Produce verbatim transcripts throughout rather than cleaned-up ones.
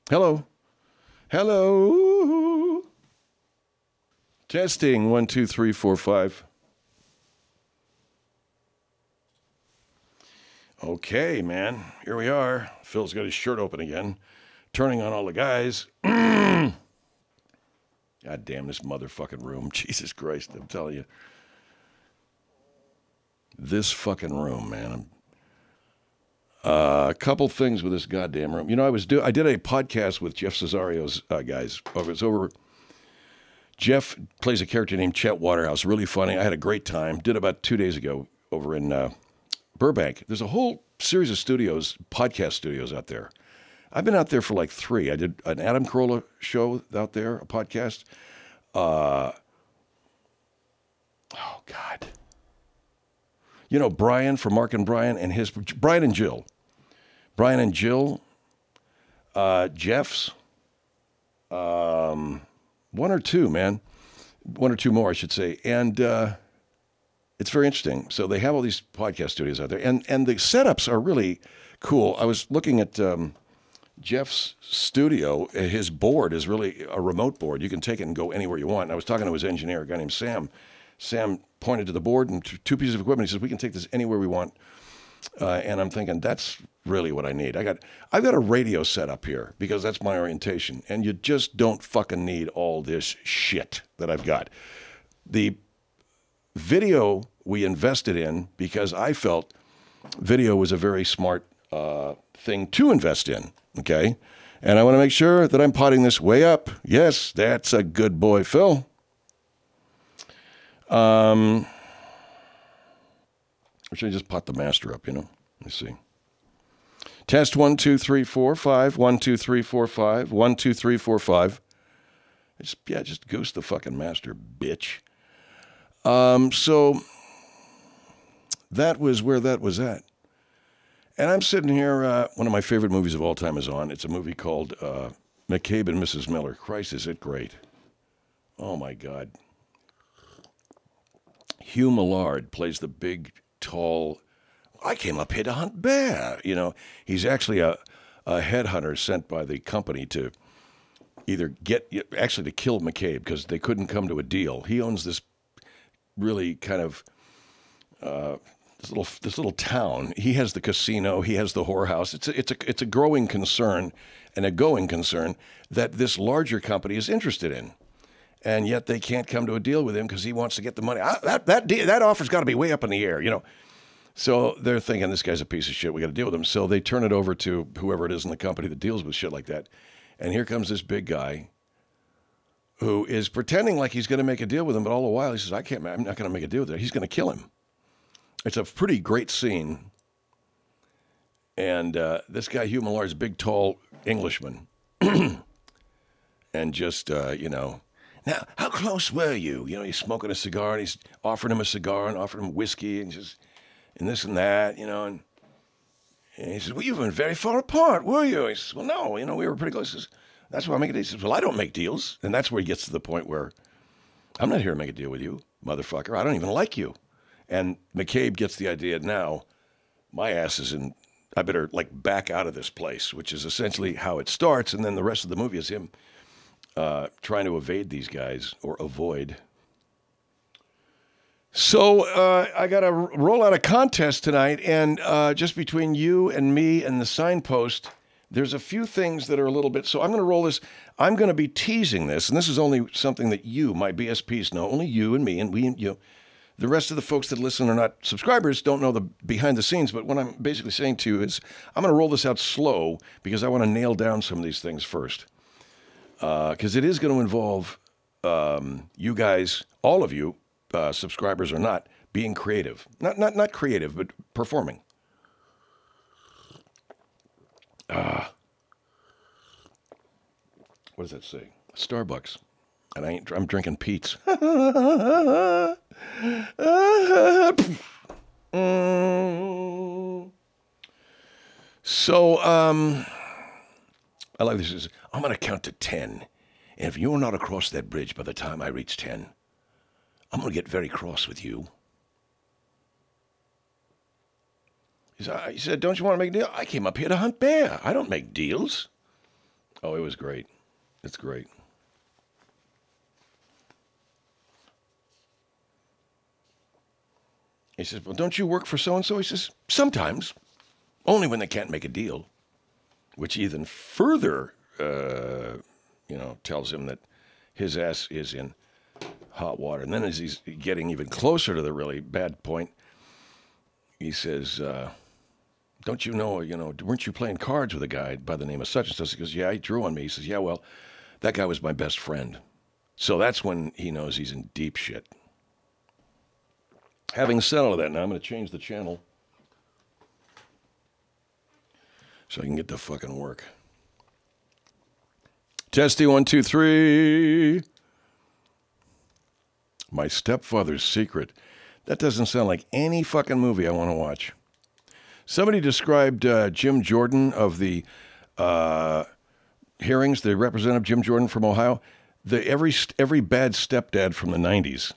Hello. Hello. Testing. One, two, three, four, five. Okay, man. Here we are. Phil's got his shirt open again. Turning on all the guys. God damn this motherfucking room. Jesus Christ, I'm telling you. This fucking room, man. Uh, a couple things with this goddamn room. You know, I was do I did a podcast with Jeff Cesario's uh, guys. It was over. Jeff plays a character named Chet Waterhouse. Really funny. I had a great time. Did about two days ago over in uh, Burbank. There's a whole series of studios, podcast studios out there. I've been out there for like three. I did an Adam Carolla show out there, a podcast. Uh, oh, God. You know, Brian from Mark and Brian and his, Brian and Jill. Brian and Jill, uh, Jeff's, um, one or two, man. One or two more, I should say. And uh, it's very interesting. So they have all these podcast studios out there. And, and the setups are really cool. I was looking at um, Jeff's studio. His board is really a remote board. You can take it and go anywhere you want. And I was talking to his engineer, a guy named Sam. Sam pointed to the board and two pieces of equipment. He says, we can take this anywhere we want. Uh, and I'm thinking, that's really what I need. I got, I've got a radio set up here because that's my orientation. And you just don't fucking need all this shit that I've got. The video we invested in because I felt video was a very smart uh, thing to invest in, okay? And I want to make sure that I'm potting this way up. Yes, that's a good boy, Phil. Um, or should I just pot the master up, you know? Let me see. Test one, two, three, four, five. One, two, three, four, five. One, two, three, four, five. It's, yeah, just goose the fucking master, bitch. Um, so that was where that was at. And I'm sitting here, uh, one of my favorite movies of all time is on. It's a movie called uh, McCabe and Missus Miller. Christ, is it great. Oh, my God. Hugh Millard plays the big, tall, I came up here to hunt bear. You know, he's actually a, a headhunter sent by the company to either get, actually to kill McCabe because they couldn't come to a deal. He owns this really kind of, uh, this little this little town. He has the casino. He has the whorehouse. It's a, it's a, it's a growing concern and a going concern that this larger company is interested in. And yet they can't come to a deal with him because he wants to get the money. I, that that deal, that offer's got to be way up in the air, you know. So they're thinking, this guy's a piece of shit. We got to deal with him. So they turn it over to whoever it is in the company that deals with shit like that. And here comes this big guy who is pretending like he's going to make a deal with him, but all the while he says, I can't, I'm not going to make a deal with him. He's going to kill him. It's a pretty great scene. And uh, this guy, Hugh Millard's a big, tall Englishman. And just, uh, you know, now, how close were you? You know, he's smoking a cigar, and he's offering him a cigar and offering him whiskey and just, and this and that, you know. And, and he says, well, you weren't very far apart, were you? He says, well, no, you know, we were pretty close. He says, that's why I make a deal. He says, well, I don't make deals. And that's where he gets to the point where, I'm not here to make a deal with you, motherfucker. I don't even like you. And McCabe gets the idea now, my ass is in, I better, like, back out of this place, which is essentially how it starts. And then the rest of the movie is him Uh, trying to evade these guys or avoid. So uh, I got to roll out a contest tonight, and uh, just between you and me and the signpost, there's a few things that are a little bit. So I'm going to roll this. I'm going to be teasing this, and this is only something that you, my B S Ps, know. Only you and me, and we and you. The rest of the folks that listen are not subscribers, don't know the behind the scenes. But what I'm basically saying to you is, I'm going to roll this out slow because I want to nail down some of these things first. Because uh, it is going to involve um, you guys, all of you, uh, subscribers or not, being creative. Not not not creative, but performing. Uh, what does that say? Starbucks. And I ain't, I'm drinking Pete's. mm. So, um... I like this. I'm going to count to ten. And if you're not across that bridge by the time I reach ten, I'm going to get very cross with you. He said, he said, don't you want to make a deal? I came up here to hunt bear. I don't make deals. Oh, it was great. It's great. He says, well, don't you work for so-and-so? He says, sometimes. Only when they can't make a deal. Which even further, uh, you know, tells him that his ass is in hot water. And then as he's getting even closer to the really bad point, he says, uh, don't you know, you know, weren't you playing cards with a guy by the name of such and such? He goes, yeah, he drew on me. He says, yeah, well, that guy was my best friend. So that's when he knows he's in deep shit. Having said all of that, now I'm going to change the channel so I can get to fucking work. Testy, one, two, three. My Stepfather's Secret. That doesn't sound like any fucking movie I want to watch. Somebody described uh, Jim Jordan of the uh, hearings, the representative Jim Jordan from Ohio, the every every bad stepdad from the nineties.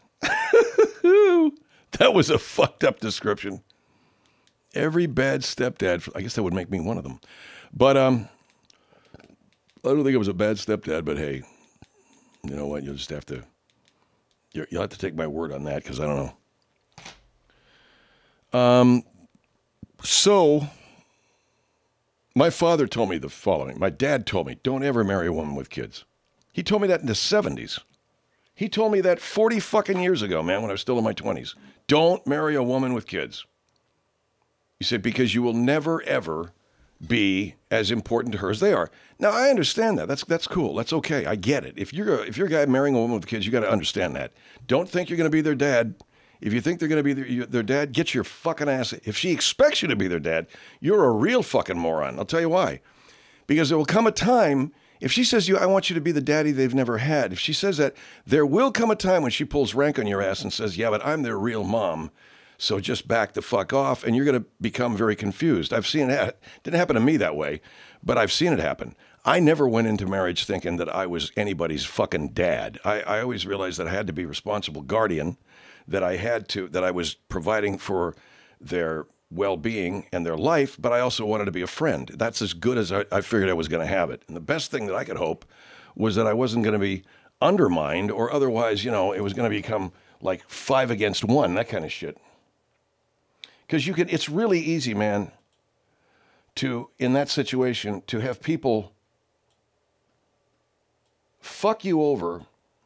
That was a fucked up description. Every bad stepdad. I guess that would make me one of them. But um, I don't think it was a bad stepdad, but hey, you know what? You'll just have to, you'll have to take my word on that because I don't know. Um, so my father told me the following. My dad told me, don't ever marry a woman with kids. He told me that in the seventies. He told me that forty fucking years ago, man, when I was still in my twenties. Don't marry a woman with kids. He said, because you will never, ever be as important to her as they are. Now, I understand that. That's that's cool. That's okay. I get it. If you're a, if you're a guy marrying a woman with kids, you got to understand that. Don't think you're going to be their dad. If you think they're going to be their, their dad, get your fucking ass. If she expects you to be their dad, you're a real fucking moron. I'll tell you why. Because there will come a time, if she says to you, I want you to be the daddy they've never had, if she says that, there will come a time when she pulls rank on your ass and says, yeah, but I'm their real mom. So just back the fuck off, and you're going to become very confused. I've seen it. It didn't happen to me that way, but I've seen it happen. I never went into marriage thinking that I was anybody's fucking dad. I, I always realized that I had to be a responsible guardian, that I had to, that I was providing for their well-being and their life, but I also wanted to be a friend. That's as good as I, I figured I was going to have it. And the best thing that I could hope was that I wasn't going to be undermined, or otherwise, you know, it was going to become like five against one, that kind of shit. Because you can, it's really easy, man, to, in that situation, to have people fuck you over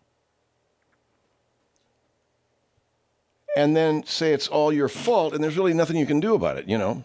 and then say it's all your fault, and there's really nothing you can do about it, you know?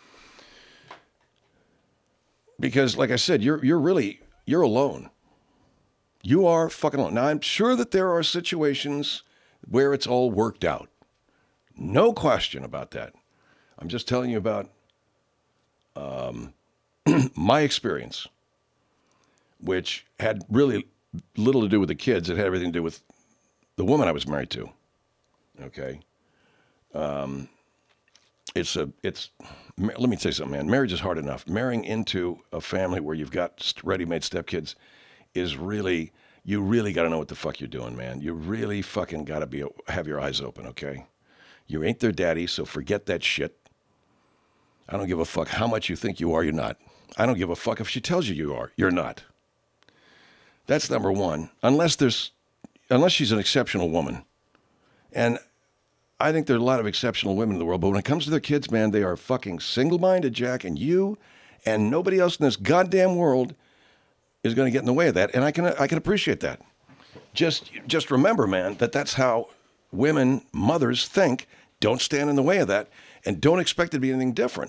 Because, like I said, you're you're really, you're alone. You are fucking alone. Now, I'm sure that there are situations where it's all worked out. No question about that. I'm just telling you about um, my experience, which had really little to do with the kids. It had everything to do with the woman I was married to. Okay. Um, it's a, it's, let me tell you something, man. Marriage is hard enough. Marrying into a family where you've got ready-made stepkids is really, you really got to know what the fuck you're doing, man. You really fucking got to be, have your eyes open, okay? You ain't their daddy, so forget that shit. I don't give a fuck how much you think you are, you're not. I don't give a fuck if she tells you you are, you're not. That's number one. Unless there's, unless she's an exceptional woman. And I think there are a lot of exceptional women in the world, but when it comes to their kids, man, they are fucking single-minded, Jack, and you and nobody else in this goddamn world is going to get in the way of that, and I can I can appreciate that. Just just remember, man, that that's how women, mothers think. Don't stand in the way of that, and don't expect it to be anything different.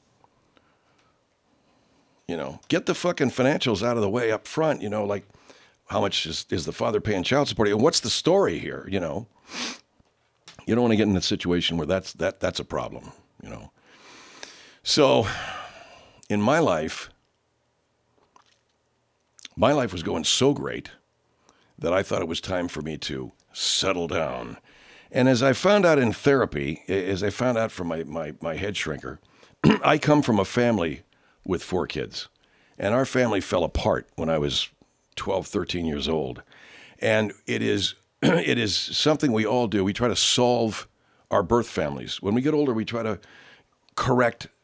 You know, get the fucking financials out of the way up front, you know, like how much is, is the father paying child support? And what's the story here, you know? You don't want to get in a situation where that's that that's a problem, you know. So, in my life, my life was going so great that I thought it was time for me to settle down. And as I found out in therapy, as I found out from my, my, my head shrinker, I come from a family with four kids. And our family fell apart when I was twelve, thirteen years old. And it is it is something we all do. We try to solve our birth families. When we get older, we try to correct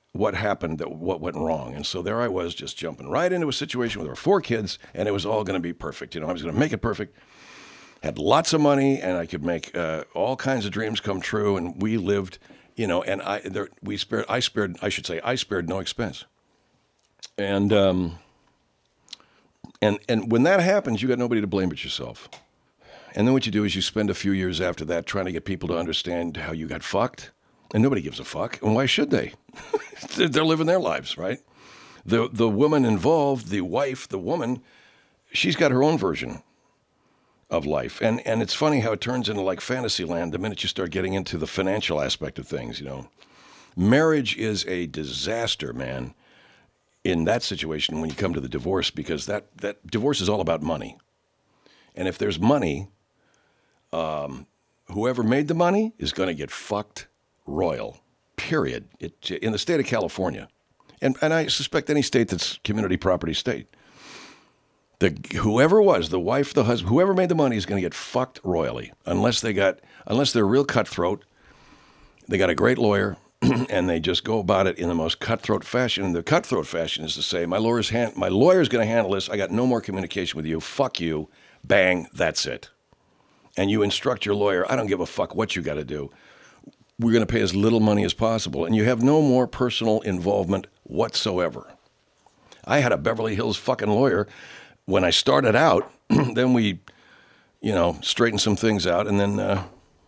what happened, that what went wrong. And so there I was, just jumping right into a situation with our four kids, and it was all going to be perfect. You know, I was going to make it perfect. Had lots of money, and I could make uh, all kinds of dreams come true. And we lived, you know, and I there, we spared, I spared, I should say, I spared no expense. And um, and and when that happens, you got nobody to blame but yourself. And then what you do is you spend a few years after that trying to get people to understand how you got fucked. And nobody gives a fuck. And why should they? They're living their lives, right? The the woman involved, the wife, the woman, she's got her own version of life. And and it's funny how it turns into like fantasy land the minute you start getting into the financial aspect of things, you know. Marriage is a disaster, man, in that situation when you come to the divorce, because that, that divorce is all about money. And if there's money, um, whoever made the money is going to get fucked royal, period. It, in the state of California, and, and I suspect any state that's community property state, the whoever was, the wife, the husband, whoever made the money is going to get fucked royally, unless they got, unless they're real cutthroat, they got a great lawyer, and they just go about it in the most cutthroat fashion. And the cutthroat fashion is to say, my lawyer's hand, my lawyer's going to handle this. I got no more communication with you. Fuck you. Bang. That's it. And you instruct your lawyer, I don't give a fuck what you got to do. We're going to pay as little money as possible. And you have no more personal involvement whatsoever. I had a Beverly Hills fucking lawyer when I started out. Then we, you know, straightened some things out, and then uh,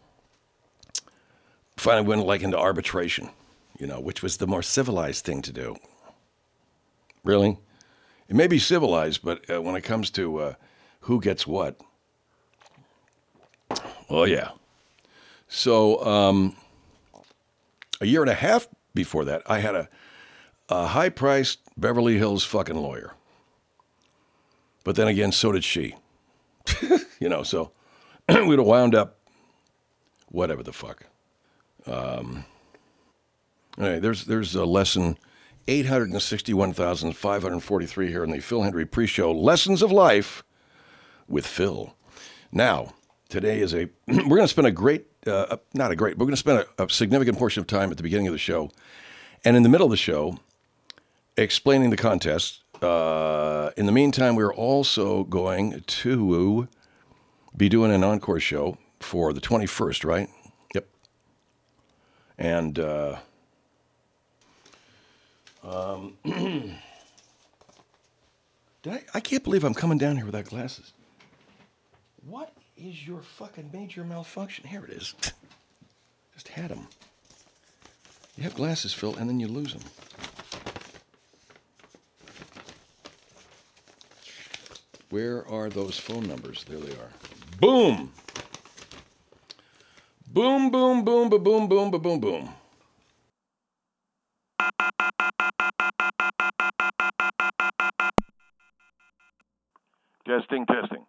finally went like into arbitration, you know, which was the more civilized thing to do. Really? It may be civilized, but uh, when it comes to uh, who gets what, oh yeah. So um, a year and a half before that, I had a, a high-priced Beverly Hills fucking lawyer. But then again, so did she. You know, so we'd have wound up whatever the fuck. Um, anyway, there's there's a lesson eight hundred sixty-one thousand five hundred forty-three here in the Phil Hendrie Pre-Show, Lessons of Life with Phil. Now, today is a, we're going to spend a great, uh, not a great, we're going to spend a, a significant portion of time at the beginning of the show and in the middle of the show explaining the contest. Uh, in the meantime, we're also going to be doing an encore show for the twenty-first, right? Yep. And uh, um, did I, I can't believe I'm coming down here without glasses. What is your fucking major malfunction? Here it is. Just had them. You have glasses, Phil, and then you lose them. Where are those phone numbers? There they are. Boom! Boom, boom, boom, ba boom, boom, ba boom, boom. Testing, testing.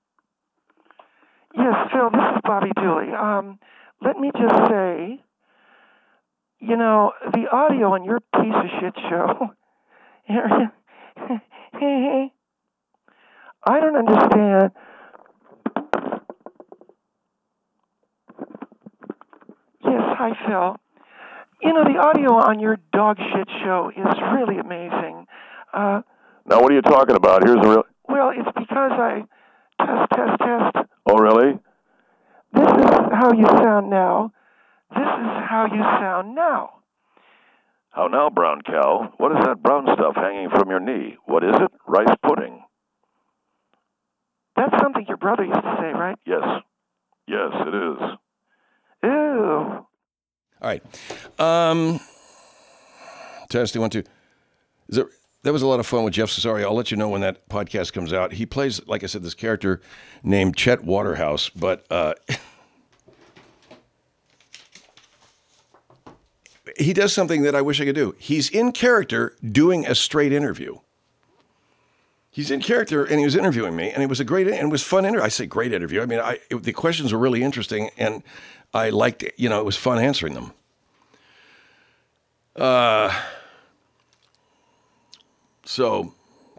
Yes, Phil, this is Bobby Dooley. Um, let me just say, you know, the audio on your piece of shit show, I don't understand. Yes, hi, Phil. You know, the audio on your dog shit show is really amazing. Uh, now, what are you talking about? Here's the real... Well, it's because I test, test, test. Oh, really? This is how you sound now. This is how you sound now. How now, brown cow? What is that brown stuff hanging from your knee? What is it? Rice pudding. That's something your brother used to say, right? Yes. Yes, it is. Ew. All right. Um, testing one, two. Is there, that was a lot of fun with Jeff Cesario. I'll let you know when that podcast comes out. He plays, like I said, this character named Chet Waterhouse, but uh, he does something that I wish I could do. He's in character doing a straight interview. He's in character, and he was interviewing me, and it was a great, and it was fun interview. I say great interview. I mean, I, it, the questions were really interesting, and I liked, you know, it was fun answering them. Uh, so,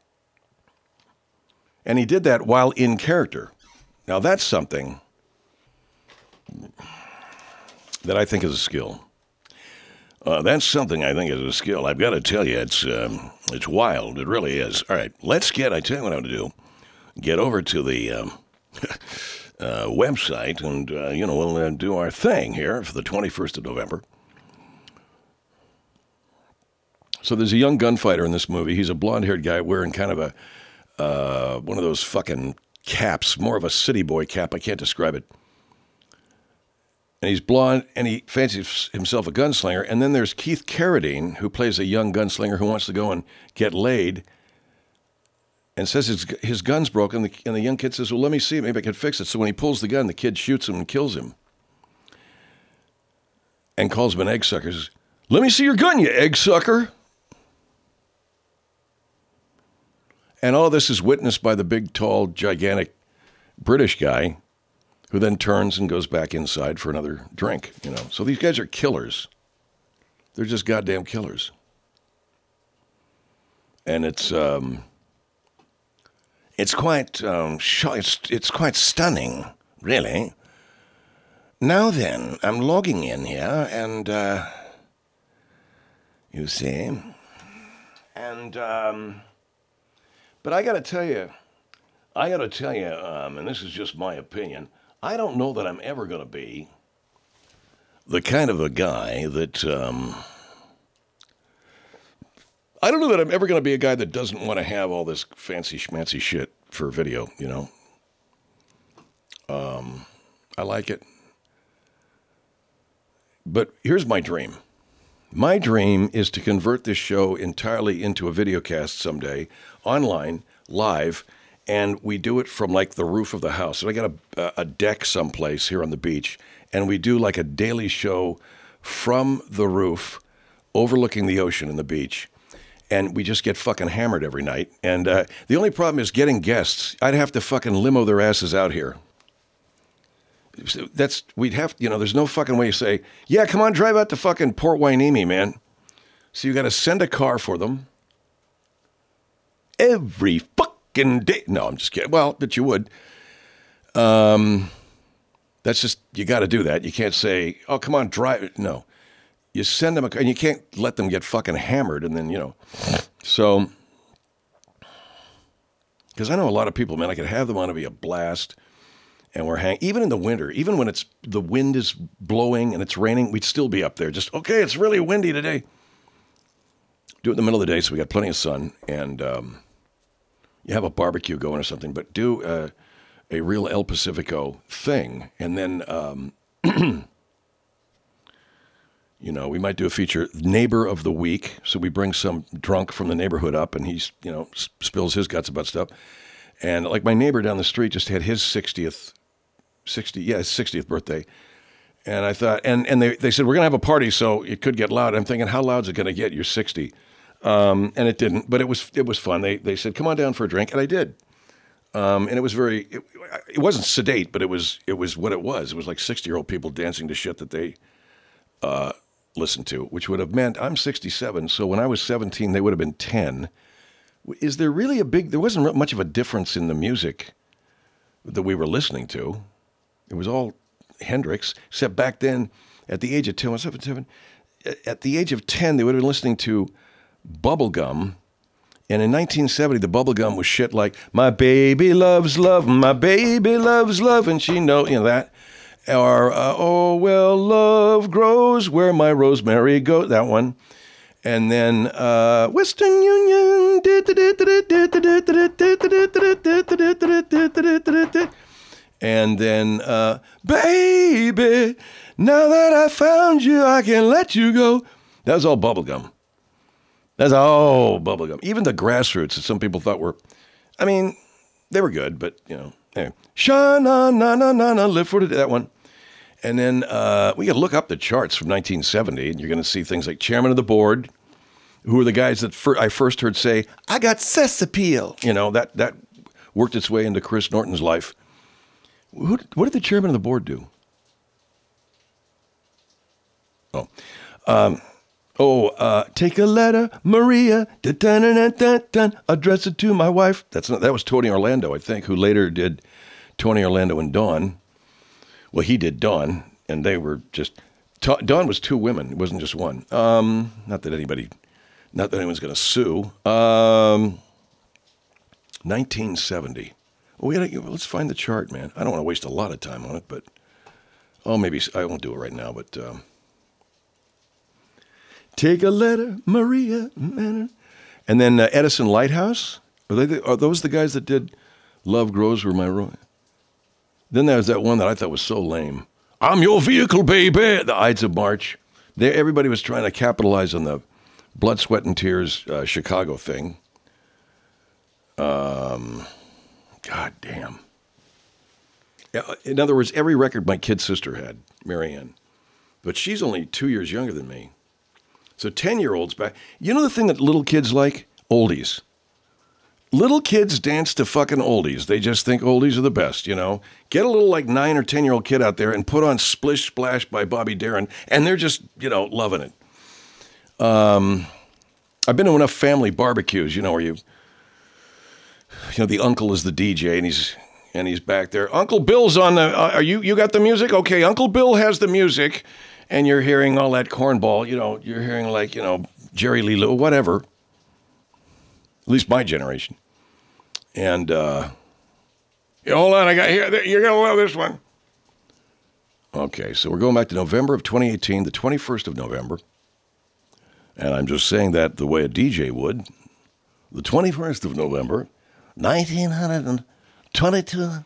and he did that while in character. Now, that's something that I think is a skill. Uh, that's something I think is a skill. I've got to tell you, it's um, it's wild. It really is. All right, let's get, I tell you what I'm going to do. Get over to the um, uh, website and, uh, you know, we'll uh, do our thing here for the twenty-first of November. So there's a young gunfighter in this movie. He's a blonde-haired guy wearing kind of a, uh, one of those fucking caps, more of a city boy cap. I can't describe it. And he's blonde, and he fancies himself a gunslinger. And then there's Keith Carradine, who plays a young gunslinger who wants to go and get laid, and says his his gun's broken. And the, and the young kid says, well, let me see it. Maybe I can fix it. So when he pulls the gun, the kid shoots him and kills him. And calls him an egg sucker. Says, let me see your gun, you egg sucker. And all of this is witnessed by the big, tall, gigantic British guy, who then turns and goes back inside for another drink, you know. So these guys are killers. They're just goddamn killers. And it's um, it's quite um, sh- it's it's quite stunning, really. Now then, I'm logging in here, and uh, you see, and um, but I got to tell you, I got to tell you, um, and this is just my opinion. I don't know that I'm ever going to be the kind of a guy that, um, I don't know that I'm ever going to be a guy that doesn't want to have all this fancy schmancy shit for video, you know. Um, I like it. But here's my dream. My dream is to convert this show entirely into a video cast someday, online, live, and we do it from like the roof of the house. So I got a, a deck someplace here on the beach, and we do like a daily show from the roof overlooking the ocean and the beach. And we just get fucking hammered every night. And uh, the only problem is getting guests. I'd have to fucking limo their asses out here. That's, we'd have, you know, there's no fucking way you say, yeah, come on, drive out to fucking Port Hueneme, man. So you got to send a car for them every fuck. Day. No, I'm just kidding. Well, but you would. Um, that's just, you got to do that. You can't say, oh, come on, drive. No. You send them a car, and you can't let them get fucking hammered, and then, you know. So, because I know a lot of people, man, I could have them on to be a blast, and we're hanging, even in the winter, even when it's, the wind is blowing and it's raining, we'd still be up there. Just, okay, it's really windy today. Do it in the middle of the day so we got plenty of sun, and, um, you have a barbecue going or something, but do uh, a real El Pacifico thing. And then, um, you know, we might do a feature, Neighbor of the Week. So we bring some drunk from the neighborhood up, and he's, you know, s- spills his guts about stuff. And like my neighbor down the street just had his sixtieth, sixty, yeah, his sixtieth birthday. And I thought, and, and they, they said, we're going to have a party, so it could get loud. I'm thinking, how loud is it going to get? You're sixty. Um, and it didn't, but it was it was fun. They they said, come on down for a drink, and I did. Um, and it was very, it, it wasn't sedate, but it was it was what it was. It was like sixty-year-old people dancing to shit that they uh, listened to, which would have meant I'm sixty-seven, so when I was seventeen, they would have been ten. Is there really a big, there wasn't much of a difference in the music that we were listening to. It was all Hendrix, except back then, at the age of ten, seven, at the age of ten, they would have been listening to Bubblegum, and in nineteen seventy, the Bubblegum was shit like, my baby loves love, my baby loves love, and she know, you know that, or, uh, oh, well, love grows where my rosemary goes, that one, and then, uh, Western Union, and then, uh, baby, now that I found you, I can let you go. That was all Bubblegum. That's all bubblegum. Even the Grassroots that some people thought were, I mean, they were good, but, you know, anyway. Sha-na-na-na-na-na, live for today, that one. And then uh, we got to look up the charts from nineteen seventy, and you're going to see things like Chairman of the Board, who are the guys that fir- I first heard say, I got sex appeal. You know, that, that worked its way into Chris Norton's life. Who, what did the Chairman of the Board do? Oh, um... Oh, uh, take a letter, Maria, dun-dun-dun-dun-dun, address it to my wife. That's not, that was Tony Orlando, I think, who later did Tony Orlando and Dawn. Well, he did Dawn, and they were just, Ta- Dawn was two women. It wasn't just one. Um, not that anybody, not that anyone's going to sue. Um, nineteen seventy. Well, we gotta, let's find the chart, man. I don't want to waste a lot of time on it, but oh, maybe I won't do it right now. But um, take a letter, Maria, and then uh, Edison Lighthouse. Are they? The, are those the guys that did "Love Grows Where My Rose"? Then there was that one that I thought was so lame. I'm your vehicle, baby. The Ides of March. There, everybody was trying to capitalize on the blood, sweat, and tears uh, Chicago thing. Um, God damn. In other words, every record my kid sister had, Marianne, but she's only two years younger than me. So ten-year-olds back. You know the thing that little kids like? Oldies. Little kids dance to fucking oldies. They just think oldies are the best, you know. Get a little like nine or ten-year-old kid out there and put on Splish Splash by Bobby Darin, and they're just, you know, loving it. Um, I've been to enough family barbecues, you know, where you, you know, the uncle is the D J and he's and he's back there. Uncle Bill's on the. Uh, are you you got the music? Okay, Uncle Bill has the music, and you're hearing all that cornball. You know, you're hearing like you know Jerry Lee Lewis, whatever. At least my generation. And, uh, yeah, hold on, I got here. You're going to love this one. Okay, so we're going back to November of twenty eighteen, the twenty-first of November. And I'm just saying that the way a D J would. The twenty-first of November, nineteen twenty-two.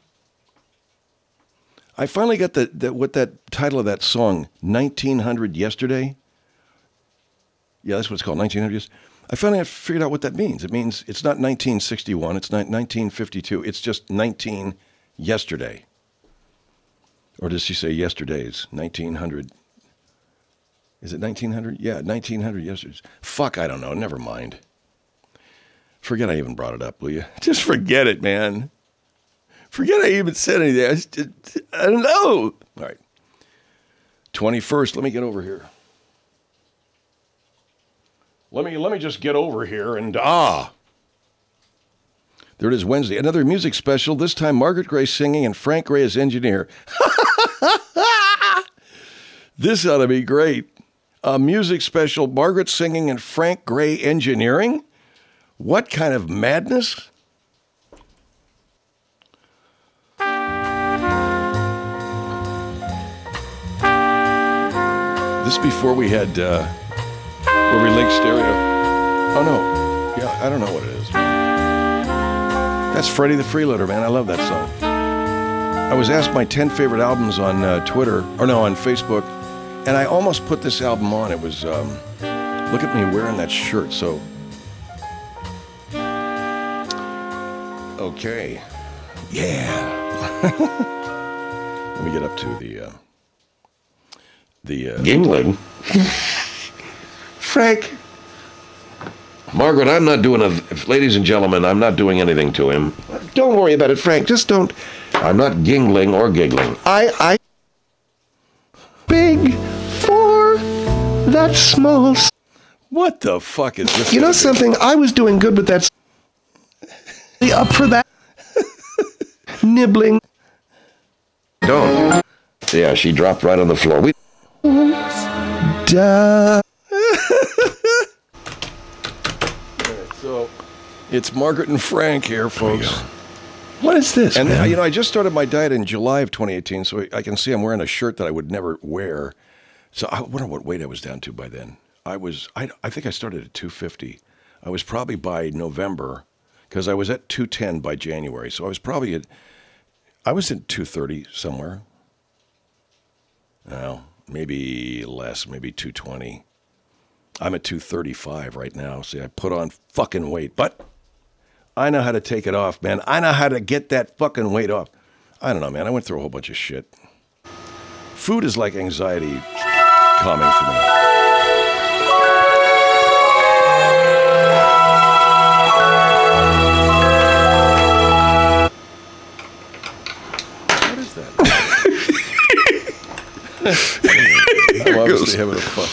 I finally got the, the what that title of that song, nineteen hundred Yesterday. Yeah, that's what it's called, nineteen hundred Yesterday. I finally figured out what that means. It means it's not nineteen sixty-one, it's not nineteen fifty-two, it's just nineteen yesterday. Or does she say yesterdays? nineteen hundred. Is it nineteen hundred? Yeah, nineteen hundred yesterdays. Fuck, I don't know. Never mind. Forget I even brought it up, will you? Just forget it, man. Forget I even said anything. I, just, I don't know. All right. twenty-first, let me get over here. Let me let me just get over here and ah. There it is, Wednesday. Another music special, this time Margaret Gray singing and Frank Gray as engineer. This ought to be great. A music special, Margaret singing and Frank Gray engineering? What kind of madness? This before we had... Uh, Where we link stereo. Oh, no. Yeah, I don't know what it is. That's Freddie the Freeloader, man. I love that song. I was asked my ten favorite albums on uh, Twitter, or no, on Facebook, and I almost put this album on. It was, um, look at me wearing that shirt, so. Okay. Yeah. Let me get up to the, uh, the, uh. Gingling? Frank. Margaret, I'm not doing a... Ladies and gentlemen, I'm not doing anything to him. Don't worry about it, Frank. Just don't... I'm not gingling or giggling. I... I... Big for that small... What the fuck is this? You know something? I was doing good with that... Up for that... Nibbling. Don't. Yeah, she dropped right on the floor. We... Duh. So, it's Margaret and Frank here, folks. What is this, And man? you know, I just started my diet in July of twenty eighteen, so I can see I'm wearing a shirt that I would never wear. So I wonder what weight I was down to by then. I was, I, I think I started at two fifty. I was probably by November, because I was at two ten by January. So I was probably at, I was at two thirty somewhere. Well, maybe less, maybe two twenty. I'm at two thirty-five right now. See, I put on fucking weight, but I know how to take it off, man. I know how to get that fucking weight off. I don't know, man. I went through a whole bunch of shit. Food is like anxiety calming for me. What is that? I'm obviously having a fun.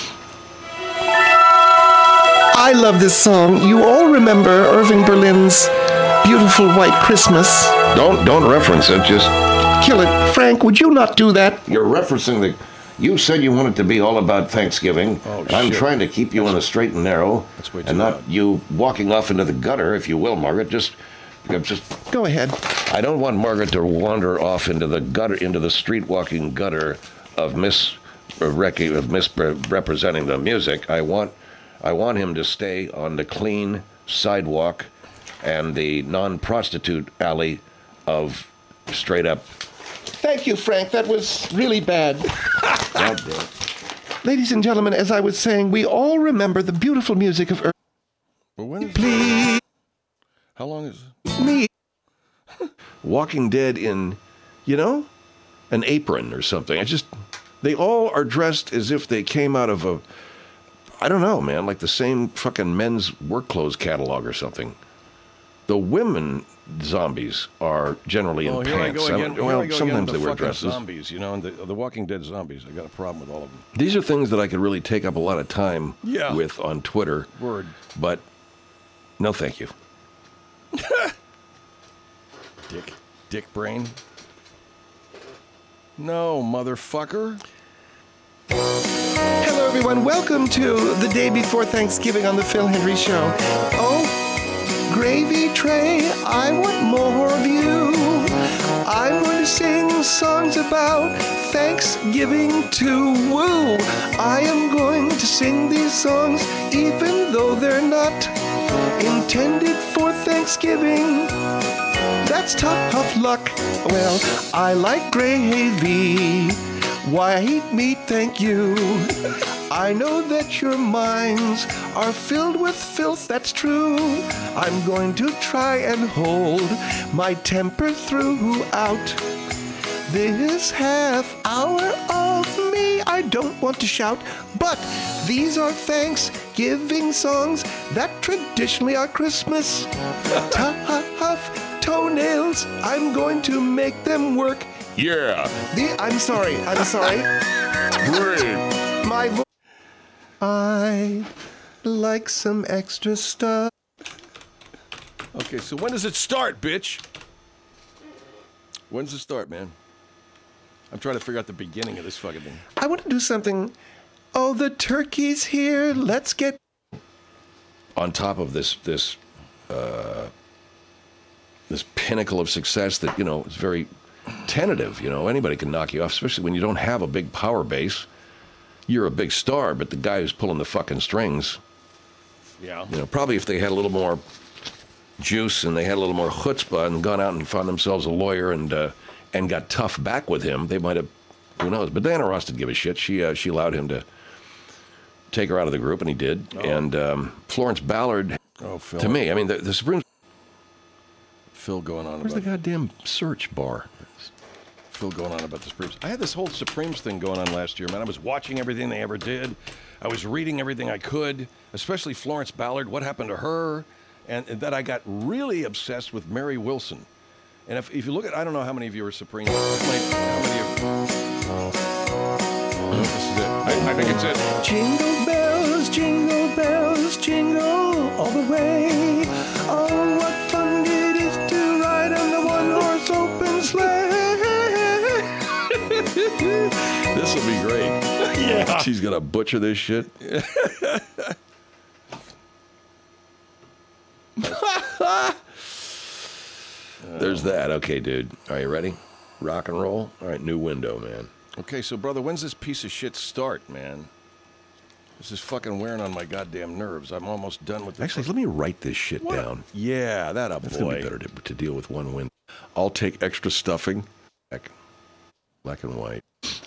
I love this song. You all remember Irving Berlin's Beautiful White Christmas. Don't don't reference it. Just kill it. Frank, would you not do that? You're referencing the You said you wanted to be all about Thanksgiving. Oh, and I'm shit. trying to keep you on the straight and narrow. That's way too and not loud. you walking off into the gutter, if you will, Margaret. Just, just go ahead. I don't want Margaret to wander off into the gutter, into the street walking gutter of mis, of misrepresenting the music. I want, I want him to stay on the clean sidewalk and the non-prostitute alley of straight up. Thank you, Frank. That was really bad. God damn. Ladies and gentlemen, as I was saying, we all remember the beautiful music of Earth. But when is Please How long is it? me. Walking Dead in, you know, an apron or something. I just, they all are dressed as if they came out of a, I don't know, man, like the same fucking men's work clothes catalog or something. The women zombies are generally in Oh, here I pants. go I again. don't- Here well, I go sometimes again with they the wear fucking dresses. Zombies, you know, and the, the Walking Dead zombies. I got a problem with all of them. These are things that I could really take up a lot of time Yeah. with on Twitter. Word. But no, thank you. Dick. Dick brain. No, motherfucker. Hello, everyone. Welcome to the day before Thanksgiving on the Phil Hendry Show. Oh, gravy tray, I want more of you. I'm going to sing songs about Thanksgiving to woo. I am going to sing these songs even though they're not intended for Thanksgiving. That's tough luck. Well, I like gravy. White meat, thank you. I know that your minds are filled with filth, that's true. I'm going to try and hold my temper throughout this half hour of me. I don't want to shout, but these are Thanksgiving songs that traditionally are Christmas. Tough toenails, I'm going to make them work. Yeah. The, I'm sorry. I'm sorry. Great. My vo- I like some extra stuff. Okay, so when does it start, bitch? When does it start, man? I'm trying to figure out the beginning of this fucking thing. I want to do something. Oh, the turkey's here. Let's get. On top of this, this, uh, this pinnacle of success that, you know, is very tentative. You know, anybody can knock you off, especially when you don't have a big power base. You're a big star, but the guy who's pulling the fucking strings, Yeah. you know, probably if they had a little more juice and they had a little more chutzpah and gone out and found themselves a lawyer and uh, and got tough back with him, they might have, who knows. But Diana Ross didn't give a shit. She uh, she allowed him to take her out of the group, and he did. Oh. And um, Florence Ballard, Oh, Phil. to me, I mean, the, the Supreme. Phil going on Where's the about goddamn search bar? Phil going on about the Supremes. I had this whole Supremes thing going on last year, man. I was watching everything they ever did. I was reading everything I could, especially Florence Ballard, what happened to her, and, and that I got really obsessed with Mary Wilson. And if, if you look at, I don't know how many of you are Supremes. How many, how many of No, this is it. I, I think it's it. Jingle bells, jingle bells, jingle all the way. Oh, what fun it is to ride on the one-horse open sleigh. This will be great. Yeah. She's gonna butcher this shit. There's that. Okay, dude. Are you ready? Rock and roll. All right, new window, man. Okay, so brother, when's this piece of shit start, man? This is fucking wearing on my goddamn nerves. I'm almost done with this. Actually, let me write this shit What? down. Yeah, that a That's gonna boy. be better to, to deal with one window. I'll take extra stuffing. Black, black and white.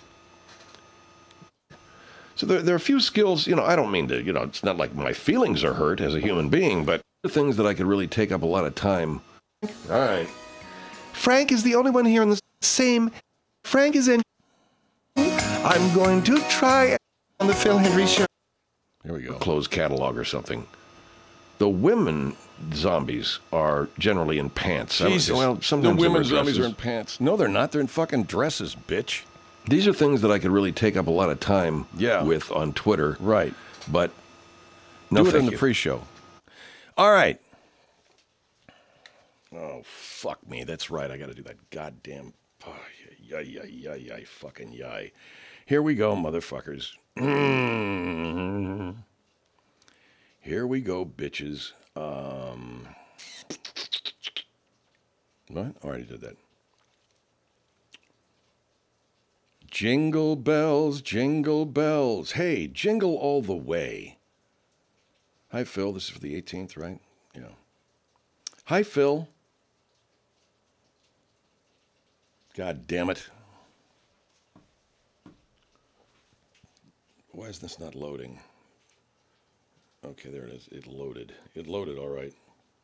So there, there are a few skills, you know, I don't mean to, you know, it's not like my feelings are hurt as a human being, but the things that I could really take up a lot of time. All right. Frank is the only one here in the same. Frank is in. I'm going to try on the Phil Hendry Show. Here we go. Closed catalog or something. The women zombies are generally in pants. I don't- Jesus. Well, the sometimes they wear women's zombies dresses. are in pants. No, they're not. They're in fucking dresses, bitch. These are things that I could really take up a lot of time Yeah. with on Twitter. Right. But no, Do it thank in the you. pre-show. All right. Oh, fuck me. That's right. I got to do that goddamn... Oh, yay, yay, yay, yay, fucking yay. Here we go, motherfuckers. Here we go, bitches. Um, what? I already did that. Jingle bells, jingle bells. Hey, jingle all the way. Hi, Phil. This is for the eighteenth, right? Yeah. Hi, Phil. God damn it. Why is this not loading? Okay, there it is. It loaded. It loaded, all right.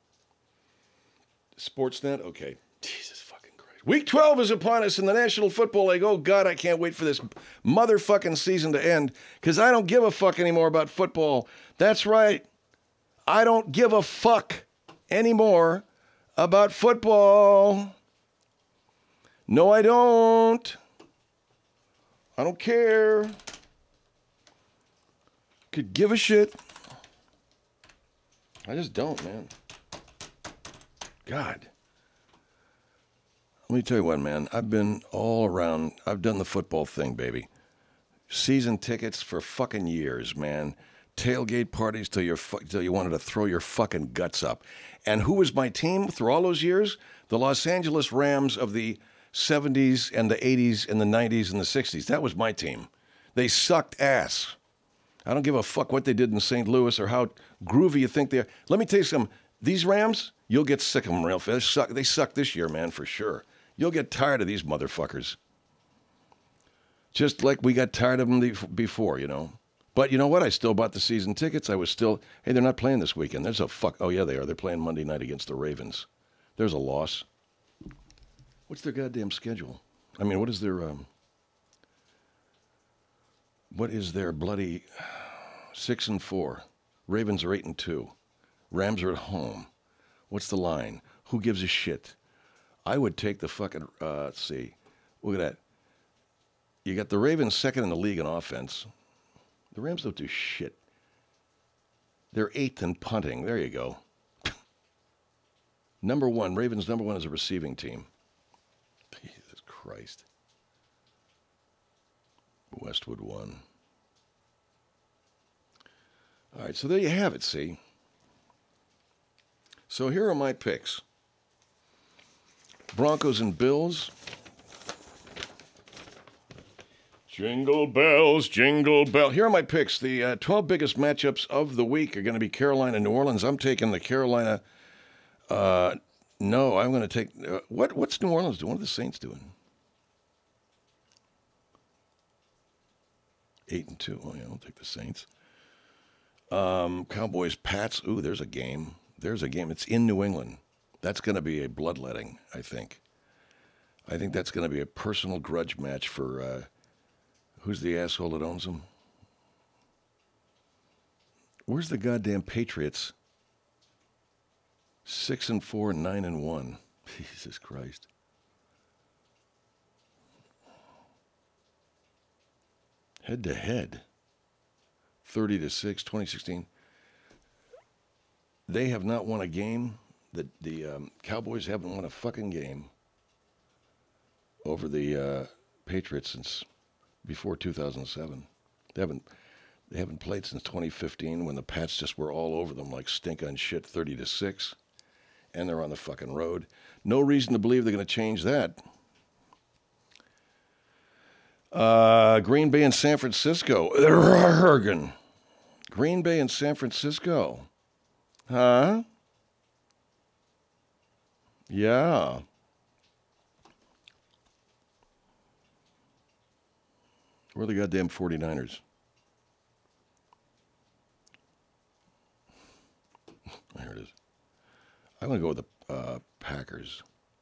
Sportsnet? Okay. Jesus fucking Christ. Week twelve is upon us in the National Football League. Oh, God, I can't wait for this motherfucking season to end because I don't give a fuck anymore about football. That's right. I don't give a fuck anymore about football. No, I don't. I don't care. Could give a shit. I just don't, man. God. Let me tell you what, man. I've been all around. I've done the football thing, baby. Season tickets for fucking years, man. Tailgate parties till, you're fu- till you wanted to throw your fucking guts up. And who was my team through all those years? The Los Angeles Rams of the seventies and the eighties and the nineties and the sixties. That was my team. They sucked ass. I don't give a fuck what they did in Saint Louis or how groovy you think they are. Let me tell you something. These Rams, you'll get sick of them real fast. They suck, they suck this year, man, for sure. You'll get tired of these motherfuckers. Just like we got tired of them before, you know. But you know what? I still bought the season tickets. I was still, hey, they're not playing this weekend. There's a fuck. Oh, yeah, they are. They're playing Monday night against the Ravens. There's a loss. What's their goddamn schedule? I mean, what is their, um, what is their bloody six and four? Ravens are eight and two. Rams are at home. What's the line? Who gives a shit? I would take the fucking, uh, let's see. Look at that. You got the Ravens second in the league in offense. The Rams don't do shit. They're eighth in punting. There you go. Number one, Ravens number one is a receiving team. Jesus Christ. Westwood won. All right, so there you have it, see? So here are my picks. Broncos and Bills. Jingle bells, jingle bell. Here are my picks. The uh, twelve biggest matchups of the week are going to be Carolina and New Orleans. I'm taking the Carolina. Uh, no, I'm going to take. Uh, what? What's New Orleans doing? What are the Saints doing? Eight and two. Oh yeah, I'll take the Saints. Um, Cowboys, Pats. Ooh, there's a game. There's a game. It's in New England. That's going to be a bloodletting, I think. I think that's going to be a personal grudge match for. Uh, Who's the asshole that owns them? Where's the goddamn Patriots? Six and four, nine and one. Jesus Christ. Head to head. Thirty to six, twenty sixteen. They have not won a game. The the um, Cowboys haven't won a fucking game over the uh, Patriots since. Before two thousand seven. They haven't they haven't played since twenty fifteen when the Pats just were all over them like stink on shit thirty to six. And they're on the fucking road. No reason to believe they're going to change that. Uh, Green Bay and San Francisco. Green Bay and San Francisco. Huh? Yeah. Where are the goddamn forty-niners? There it is. I'm going to go with the uh, Packers.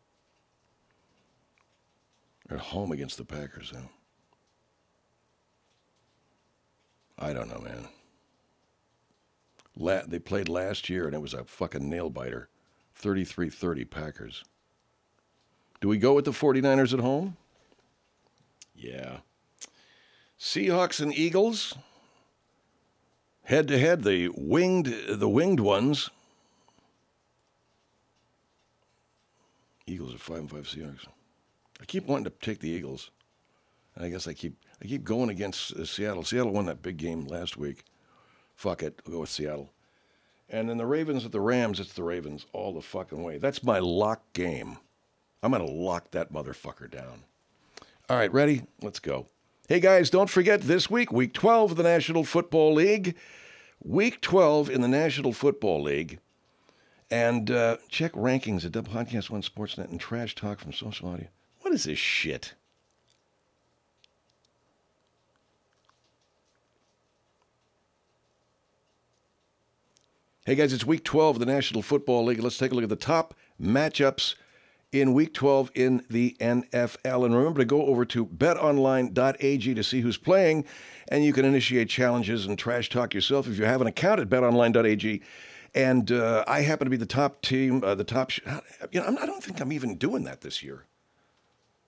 They're at home against the Packers, though. I don't know, man. La- they played last year, and it was a fucking nail-biter. thirty-three thirty Packers. Do we go with the forty-niners at home? Yeah. Seahawks and Eagles. Head-to-head, the winged, the winged ones. Eagles are five and five Seahawks. I keep wanting to take the Eagles. And I guess I keep I keep going against uh, Seattle. Seattle won that big game last week. Fuck it, I'll go with Seattle. And then the Ravens at the Rams, it's the Ravens all the fucking way. That's my lock game. I'm going to lock that motherfucker down. All right, ready? Let's go. Hey, guys, don't forget this week, Week twelve of the National Football League. Week twelve in the National Football League. And uh, check rankings at W Podcast One Sportsnet and Trash Talk from Social Audio. What is this shit? Hey, guys, it's Week twelve of the National Football League. Let's take a look at the top matchups in Week twelve in the N F L. And remember to go over to bet online dot a g to see who's playing, and you can initiate challenges and trash talk yourself if you have an account at bet online dot a g. And uh, I happen to be the top team, uh, the top. Sh- you know, I'm, I don't think I'm even doing that this year.